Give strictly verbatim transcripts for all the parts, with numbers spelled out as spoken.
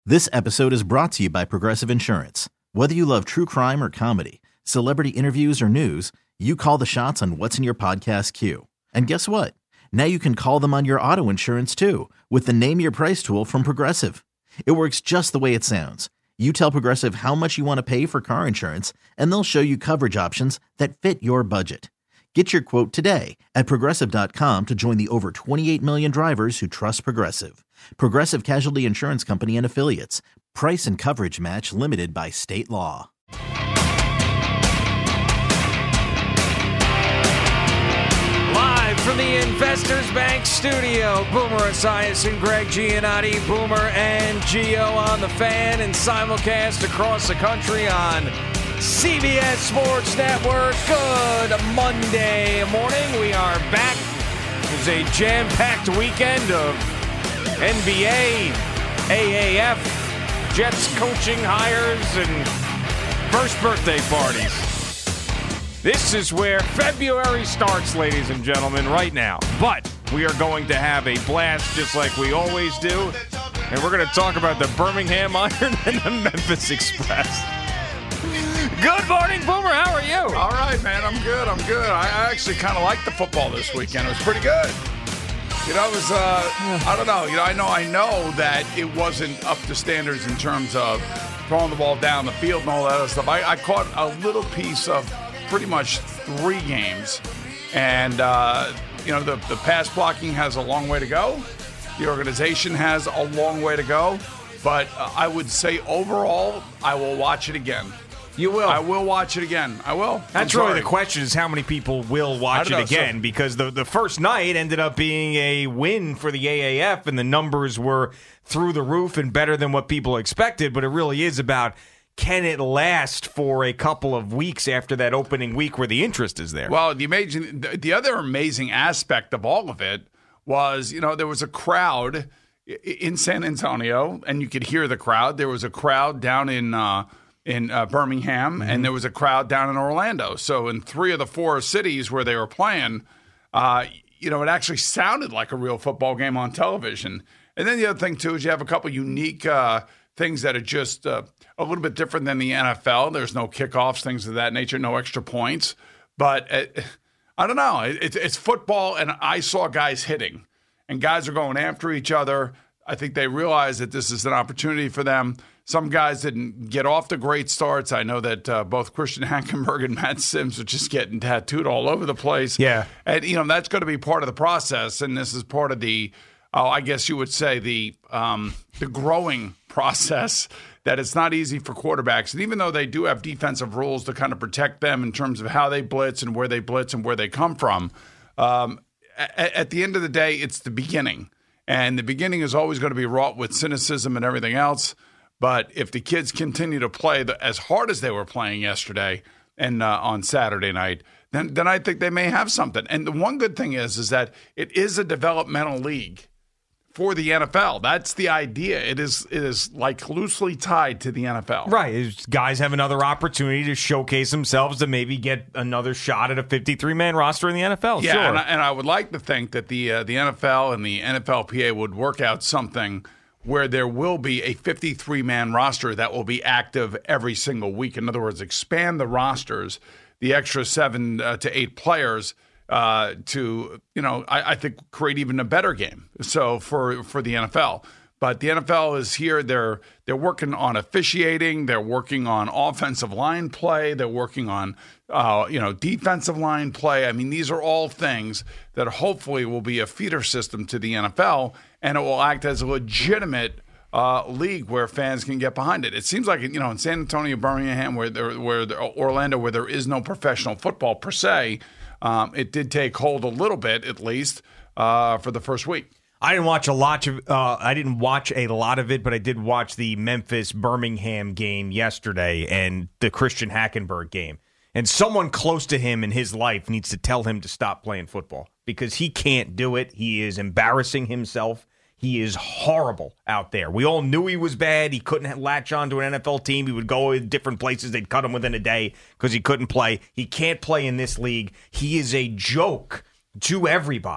This episode is brought to you by Progressive Insurance. Whether you love true crime or comedy, celebrity interviews or news, you call the shots on what's in your podcast queue. And guess what? Now you can call them on your auto insurance too with the Name Your Price tool from Progressive. It works just the way it sounds. You tell Progressive how much you want to pay for car insurance, and they'll show you coverage options that fit your budget. Get your quote today at Progressive dot com to join the over twenty-eight million drivers who trust Progressive. Progressive Casualty Insurance Company and Affiliates. Price and coverage match limited by state law. Live from the Investors Bank studio, Boomer Esiason and Greg Giannotti, Boomer and Gio on the Fan, and simulcast across the country on C B S Sports Network. Good Monday morning. We are back. It was a jam-packed weekend of N B A, A A F, Jets coaching hires, and first birthday parties. This is where February starts, ladies and gentlemen, right now. But we are going to have a blast just like we always do. And we're going to talk about the Birmingham Iron and the Memphis Express. Good morning, Boomer. How are you? All right, man. I'm good. I'm good. I actually kind of liked the football this weekend. It was pretty good. You know, it was, uh, I don't know. You know, I know I know that it wasn't up to standards in terms of throwing the ball down the field and all that other stuff. I, I caught a little piece of pretty much three games. And, uh, you know, the, the pass blocking has a long way to go. The organization has a long way to go. But uh, I would say overall, I will watch it again. You will. I will watch it again. I will. That's really the question, is how many people will watch it know, again, so, because the, the first night ended up being a win for the A A F, and the numbers were through the roof and better than what people expected, but it really is about, can it last for a couple of weeks after that opening week where the interest is there? Well, the amazing, the, the other amazing aspect of all of it was, you know, there was a crowd in San Antonio, and you could hear the crowd. There was a crowd down in uh, in uh, Birmingham, mm-hmm. and there was a crowd down in Orlando. So in three of the four cities where they were playing, uh, you know, it actually sounded like a real football game on television. And then the other thing, too, is you have a couple unique uh, things that are just uh, a little bit different than the N F L. There's no kickoffs, things of that nature, no extra points. But it, I don't know. It, it's football, and I saw guys hitting, and guys are going after each other. I think they realize that this is an opportunity for them. Some guys didn't get off to great starts. I know that uh, both Christian Hackenberg and Matt Sims are just getting tattooed all over the place. Yeah. And, you know, that's going to be part of the process, and this is part of the, oh, I guess you would say, the um, the growing process, that it's not easy for quarterbacks. And even though they do have defensive rules to kind of protect them in terms of how they blitz and where they blitz and where they come from, um, at, at the end of the day, it's the beginning. And the beginning is always going to be wrought with cynicism and everything else. But if the kids continue to play the, as hard as they were playing yesterday and uh, on Saturday night, then then I think they may have something. And the one good thing is, is that it is a developmental league for the N F L. That's the idea. It is it is like loosely tied to the N F L. Right. It's, guys have another opportunity to showcase themselves to maybe get another shot at a fifty-three man roster in the N F L. Yeah, sure. and, I, and I would like to think that the uh, the N F L and the N F L P A would work out something where there will be a fifty-three man roster that will be active every single week. In other words, expand the rosters, the extra seven uh, to eight players uh, to, you know, I, I think create even a better game. So for for the N F L. But the N F L is here. They're they're working on officiating. They're working on offensive line play. They're working on uh, you know defensive line play. I mean, these are all things that hopefully will be a feeder system to the N F L, and it will act as a legitimate uh, league where fans can get behind it. It seems like, you know, in San Antonio, Birmingham, where there, where there, Orlando, where there is no professional football per se, um, it did take hold a little bit, at least uh, for the first week. I didn't watch a lot of. Uh, I didn't watch a lot of it, but I did watch the Memphis Birmingham game yesterday and the Christian Hackenberg game. And someone close to him in his life needs to tell him to stop playing football because he can't do it. He is embarrassing himself. He is horrible out there. We all knew he was bad. He couldn't latch on to an N F L team. He would go in different places. They'd cut him within a day because he couldn't play. He can't play in this league. He is a joke to everybody.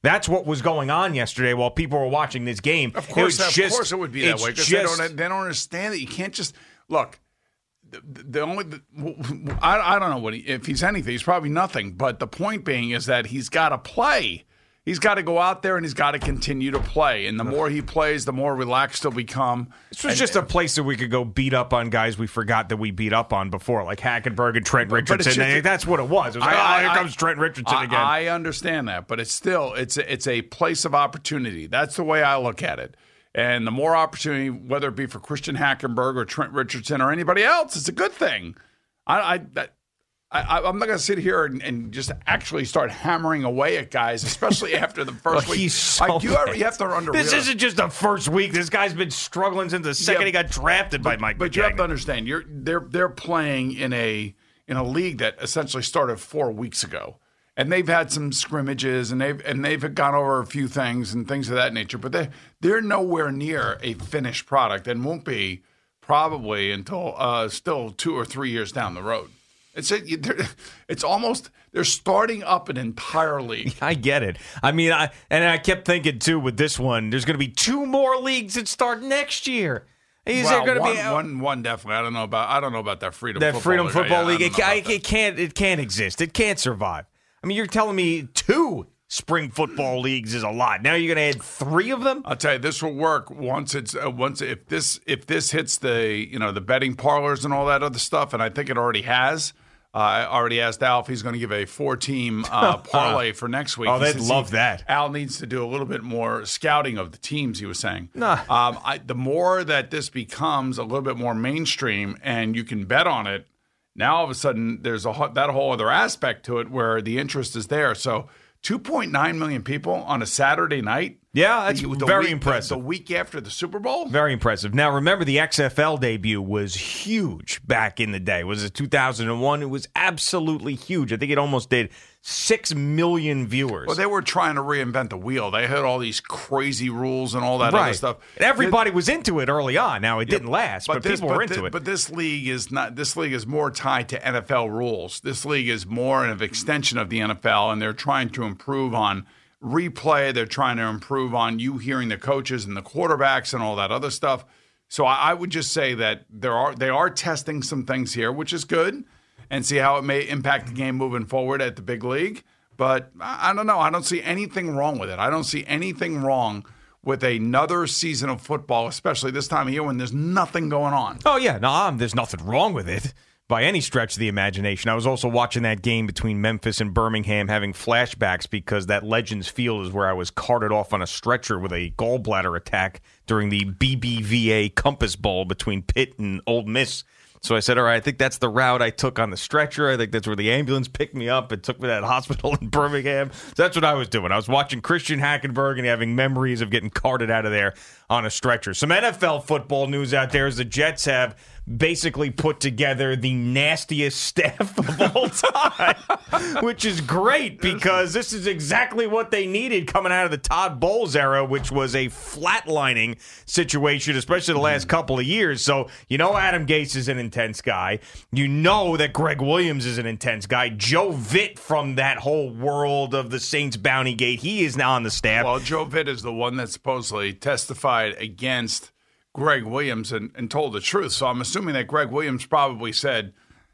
That's what was going on yesterday while people were watching this game. Of course, it of just, course it would be that way because just, they don't, they don't understand that you can't just look. The, the only the, I, I don't know what he, if he's anything. He's probably nothing. But the point being is that he's got to play. He's got to go out there and he's got to continue to play. And the more he plays, the more relaxed he'll become. This was and, just a place that we could go beat up on guys we forgot that we beat up on before, like Hackenberg and Trent Richardson. Just, that's what it was. It was like, I, oh, here I, comes Trent Richardson I, again. I understand that, but it's still it's a, it's a place of opportunity. That's the way I look at it. And the more opportunity, whether it be for Christian Hackenberg or Trent Richardson or anybody else, it's a good thing. I, I that. I, I'm not going to sit here and, and just actually start hammering away at guys, especially after the first well, week. He's so like, you, ever, you have to under This isn't just the first week. This guy's been struggling since the second yeah, he got drafted but, by Mike But McDaniel. you have to understand, you're they're they're playing in a in a league that essentially started four weeks ago, and they've had some scrimmages and they've and they've gone over a few things and things of that nature. But they they're nowhere near a finished product and won't be probably until uh, still two or three years down the road. It's a, it's almost they're starting up an entire league. I get it. I mean, I and I kept thinking too with this one. There's going to be two more leagues that start next year. Is well, there going to one, be one? One definitely. I don't know about. I don't know about that freedom. That football freedom league. football yeah, league. It, I, it can't. It can't exist. It can't survive. I mean, you're telling me two spring football leagues is a lot. Now you're going to add three of them. I'll tell you, this will work once it's uh, once if this if this hits the you know the betting parlors and all that other stuff, and I think it already has. Uh, I already asked Al if he's going to give a four-team uh, parlay for next week. Oh, He they'd love he, that. Al needs to do a little bit more scouting of the teams, he was saying. Nah. Um, I, the more that this becomes a little bit more mainstream and you can bet on it, now all of a sudden there's a that whole other aspect to it where the interest is there. So two point nine million people on a Saturday night. Yeah, that's the, the very week, impressive. The, the week after the Super Bowl? Very impressive. Now, remember, the X F L debut was huge back in the day. Was it two thousand one? It was absolutely huge. I think it almost did six million viewers. Well, they were trying to reinvent the wheel. They had all these crazy rules and all that right. other stuff. And everybody it, was into it early on. Now, it yeah, didn't last, but, but this, people but were into this, it. But this league is not. This league is more tied to N F L rules. This league is more an extension of the N F L, and they're trying to improve on replay. They're trying to improve on you hearing the coaches and the quarterbacks and all that other stuff. So I, I would just say that there are they are testing some things here, which is good, and see how it may impact the game moving forward at the big league. But I, I don't know. I don't see anything wrong with it. I don't see anything wrong with another season of football, especially this time of year when there's nothing going on. Oh, yeah. No, um, there's nothing wrong with it. By any stretch of the imagination. I was also watching that game between Memphis and Birmingham, having flashbacks because that Legends Field is where I was carted off on a stretcher with a gallbladder attack during the B B V A Compass Bowl between Pitt and Ole Miss. So I said, all right, I think that's the route I took on the stretcher. I think that's where the ambulance picked me up and took me to that hospital in Birmingham. So that's what I was doing. I was watching Christian Hackenberg and having memories of getting carted out of there on a stretcher. Some N F L football news out there is the Jets have basically put together the nastiest staff of all time, which is great because this is exactly what they needed coming out of the Todd Bowles era, which was a flatlining situation, especially the last couple of years. So you know Adam Gase is an intense guy. You know that Greg Williams is an intense guy. Joe Vitt from that whole world of the Saints Bounty Gate, he is now on the staff. Well, Joe Vitt is the one that supposedly testified against Greg Williams and, and told the truth. So I'm assuming that Greg Williams probably said,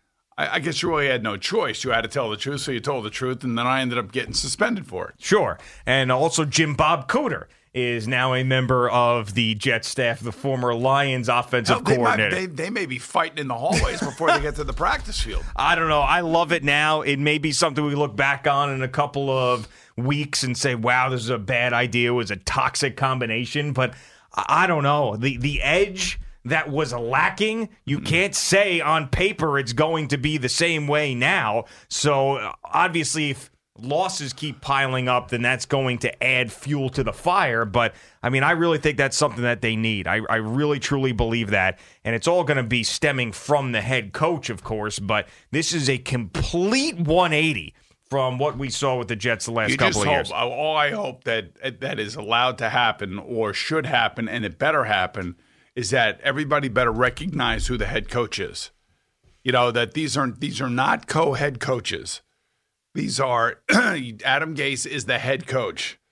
I, I guess you really had no choice. You had to tell the truth, so you told the truth, and then I ended up getting suspended for it. Sure. And also Jim Bob Cooter is now a member of the Jets staff, the former Lions offensive Hell, they coordinator. Might, they, they may be fighting in the hallways before they get to the practice field. I don't know. I love it now. It may be something we look back on in a couple of weeks and say, wow, this is a bad idea. It was a toxic combination. But I don't know. The the edge that was lacking, you mm-hmm. can't say on paper it's going to be the same way now. So obviously if losses keep piling up, then that's going to add fuel to the fire. But, I mean, I really think that's something that they need. I, I really, truly believe that. And it's all going to be stemming from the head coach, of course. But this is a complete one eighty from what we saw with the Jets the last you couple just of hope, years. All I hope that that is allowed to happen or should happen, and it better happen, is that everybody better recognize who the head coach is. You know, that these are these are not co-head coaches. These are Adam Gase is the head coach.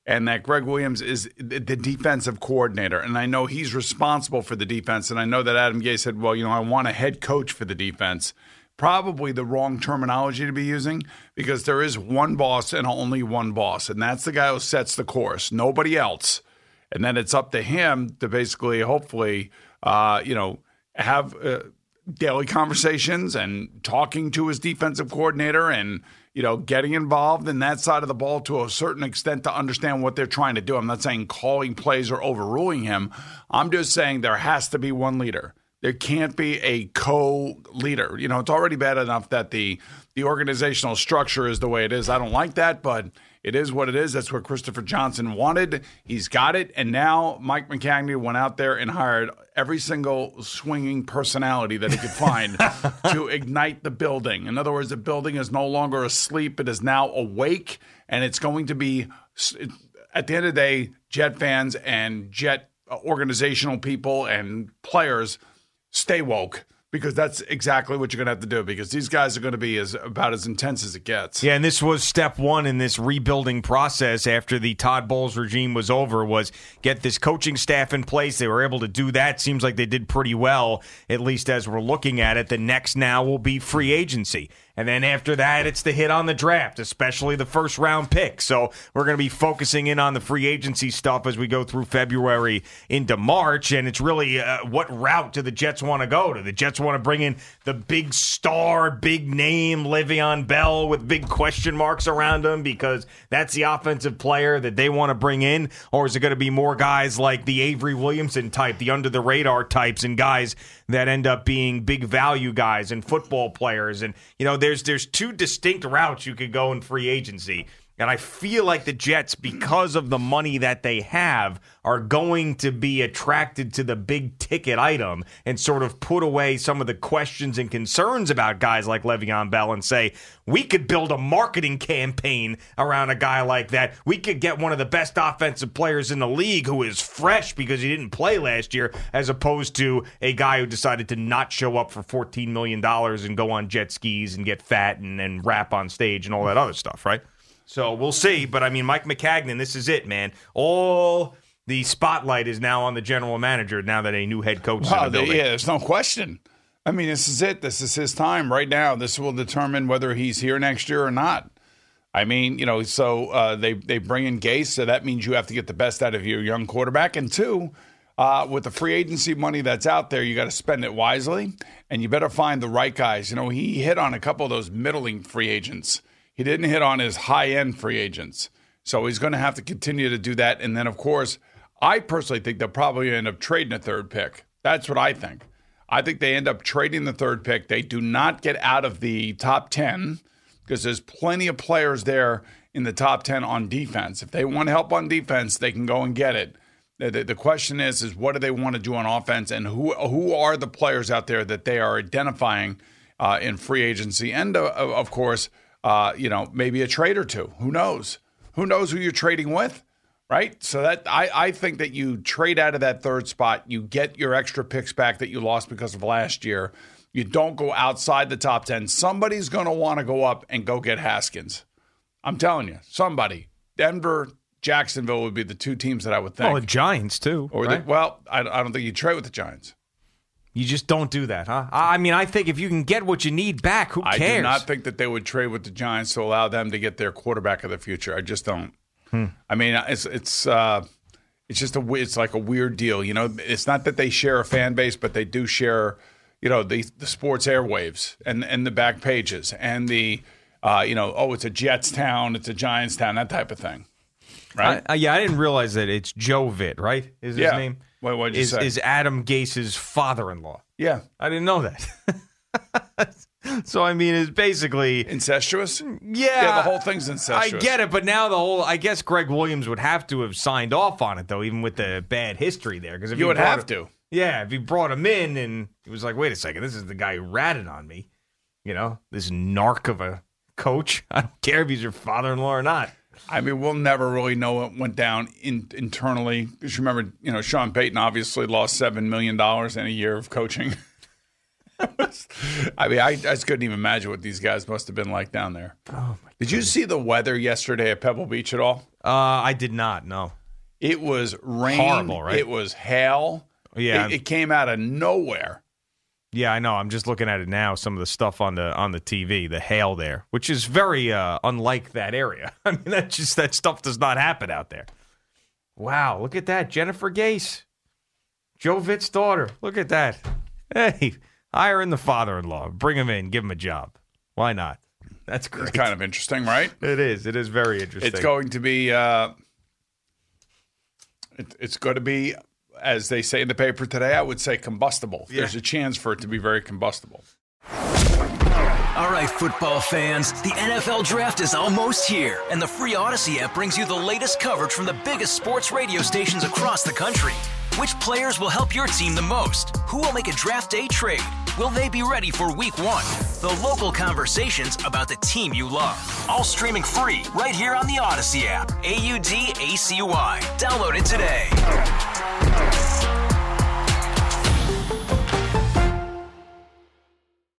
and that Greg Williams is the defensive coordinator. And I know he's responsible for the defense. And I know that Adam Gase said, well, you know, I want a head coach for the defense. Probably the wrong terminology to be using, because there is one boss and only one boss. And that's the guy who sets the course, nobody else. And then it's up to him to basically, hopefully, uh, you know, have uh, daily conversations and talking to his defensive coordinator and, you know, getting involved in that side of the ball to a certain extent to understand what they're trying to do. I'm not saying calling plays or overruling him. I'm just saying there has to be one leader. There can't be a co-leader. You know, it's already bad enough that the the organizational structure is the way it is. I don't like that, but it is what it is. That's what Christopher Johnson wanted. He's got it. And now Mike Maccagnan went out there and hired every single swinging personality that he could find to ignite the building. In other words, the building is no longer asleep. It is now awake, and it's going to be, at the end of the day, Jet fans and Jet organizational people and players stay woke, because that's exactly what you're going to have to do, because these guys are going to be as about as intense as it gets. Yeah, and this was step one in this rebuilding process after the Todd Bowles regime was over, was get this coaching staff in place. They were able to do that. Seems like they did pretty well, at least as we're looking at it. The next now will be free agency. And then after that, it's the hit on the draft, especially the first round pick. So we're going to be focusing in on the free agency stuff as we go through February into March. And it's really uh, what route do the Jets want to go? Do the Jets want to bring in the big star, big name Le'Veon Bell with big question marks around him because that's the offensive player that they want to bring in? Or is it going to be more guys like the Avery Williamson type, the under the radar types, and guys that end up being big value guys and football players? And, you know, there's there's two distinct routes you could go in free agency. And I feel like the Jets, because of the money that they have, are going to be attracted to the big ticket item and sort of put away some of the questions and concerns about guys like Le'Veon Bell and say, we could build a marketing campaign around a guy like that. We could get one of the best offensive players in the league who is fresh because he didn't play last year, as opposed to a guy who decided to not show up for fourteen million dollars and go on jet skis and get fat and, and rap on stage and all that other stuff, right? So we'll see, but I mean, Mike Maccagnan, this is it, man. All the spotlight is now on the general manager now that a new head coach is wow, in the building. Yeah, there's no question. I mean, this is it. This is his time right now. This will determine whether he's here next year or not. I mean, you know, so uh, they, they bring in Gase, so that means you have to get the best out of your young quarterback. And two, uh, with the free agency money that's out there, you got to spend it wisely, and you better find the right guys. You know, he hit on a couple of those middling free agents. He didn't hit on his high-end free agents. So he's going to have to continue to do that. And then, of course, I personally think they'll probably end up trading a third pick. That's what I think. I think they end up trading the third pick. They do not get out of the top ten because there's plenty of players there in the top ten on defense. If they want help on defense, they can go and get it. The, the, the question is, is what do they want to do on offense, and who who are the players out there that they are identifying uh, in free agency? And, uh, of course, Uh, you know, maybe a trade or two. Who knows? Who knows who you're trading with, right? So that I, I think that you trade out of that third spot. You get your extra picks back that you lost because of last year. You don't go outside the top ten. Somebody's going to want to go up and go get Haskins. I'm telling you, somebody. Denver, Jacksonville would be the two teams that I would think. Well, the Giants, too. Or right? the, well, I, I don't think you trade with the Giants. You just don't do that, huh? I mean, I think if you can get what you need back, who cares? I do not think that they would trade with the Giants to allow them to get their quarterback of the future. I just don't. Hmm. I mean, it's it's uh, it's just a it's like a weird deal, you know. It's not that they share a fan base, but they do share, you know, the the sports airwaves and and the back pages and the uh, you know, oh, it's a Jets town, it's a Giants town, that type of thing, right? I, I, yeah, I didn't realize that it's Joe Vitt, right? Is his yeah. name? What did you is, say? Is Adam Gase's father-in-law. Yeah. I didn't know that. So, I mean, it's basically... Incestuous? Yeah. Yeah, the whole thing's incestuous. I get it, but now the whole... I guess Greg Williams would have to have signed off on it, though, even with the bad history there. Because if You would have him, to. Yeah, if he brought him in and he was like, wait a second, this is the guy who ratted on me. You know, this narc of a coach. I don't care if he's your father-in-law or not. I mean, we'll never really know what went down in, internally. Because remember, you know, Sean Payton obviously lost seven million dollars in a year of coaching. I mean, I, I just couldn't even imagine what these guys must have been like down there. Oh my Did you see the weather yesterday at Pebble Beach at all? Uh, I did not, no. It was rain. Horrible, right? It was hail. Yeah. It, it came out of nowhere. Yeah, I know. I'm just looking at it now, some of the stuff on the on the T V, the hail there, which is very uh, unlike that area. I mean, that just that stuff does not happen out there. Wow, look at that. Jennifer Gase. Joe Vitt's daughter. Look at that. Hey, hire in the father-in-law. Bring him in. Give him a job. Why not? That's great. It's kind of interesting, right? It is. It is very interesting. It's going to be, uh, it, it's going to be, as they say in the paper today, I would say combustible. Yeah. There's a chance for it to be very combustible. All right, football fans, the N F L Draft is almost here, and the free Odyssey app brings you the latest coverage from the biggest sports radio stations across the country. Which players will help your team the most? Who will make a draft day trade? Will they be ready for week one? The local conversations about the team you love. All streaming free right here on the Odyssey app. A U D A C Y. Download it today.